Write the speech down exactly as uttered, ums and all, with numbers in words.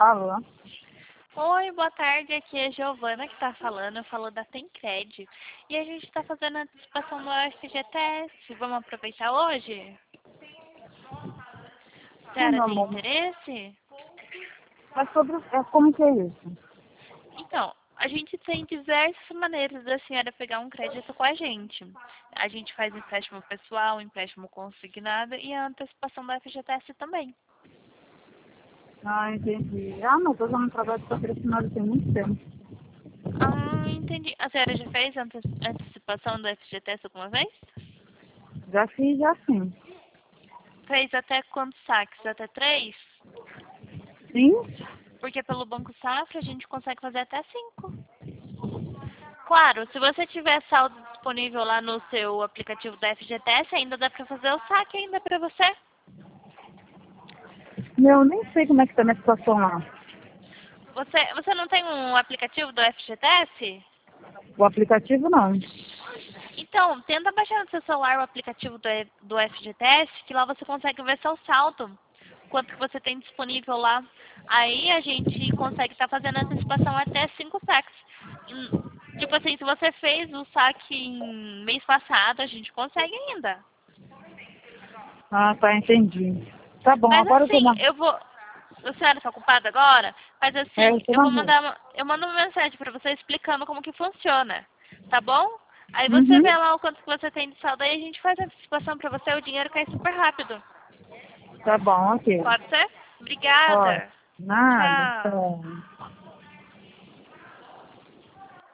Alô? Oi, boa tarde. Aqui é a Giovana que está falando. Eu falo da Temcred. E a gente está fazendo a antecipação do F G T S. Vamos aproveitar hoje? A Sim, senhora meu tem amor. interesse? Mas sobre é, como que é isso? Então, a gente tem diversas maneiras da senhora pegar um crédito com a gente. A gente faz empréstimo pessoal, empréstimo consignado e a antecipação do F G T S também. Ah, entendi. Ah, não, tô usando trabalho patrocinado tem muito tempo. Ah, entendi. A senhora já fez ante- antecipação do F G T S alguma vez? Já fiz, já sim. Fez até quantos saques? Até três? Sim? Porque pelo Banco Safra a gente consegue fazer até cinco. Claro, se você tiver saldo disponível lá no seu aplicativo da F G T S, ainda dá para fazer o saque ainda para você. Meu, nem sei como é que tá a minha situação lá. Você, você não tem um aplicativo do F G T S? O aplicativo não. Então, tenta baixar no seu celular o aplicativo do, E- do F G T S, que lá você consegue ver seu saldo, quanto que você tem disponível lá. Aí a gente consegue estar fazendo a antecipação até cinco saques. Hum, Tipo assim, se você fez o saque em mês passado, a gente consegue ainda. Ah, tá, entendi. Tá bom, Mas agora eu tô assim, na... eu vou. A senhora está ocupada agora? Mas É, assim, eu tô eu na vou rua. mandar uma, eu mando uma mensagem para você explicando como que funciona, tá bom? Aí você Uhum. vê lá o quanto que você tem de saldo aí, a gente faz a antecipação para você, o dinheiro cai super rápido. Tá bom, ok. Pode ser? Ó, Obrigada. nada. Tchau. Tá.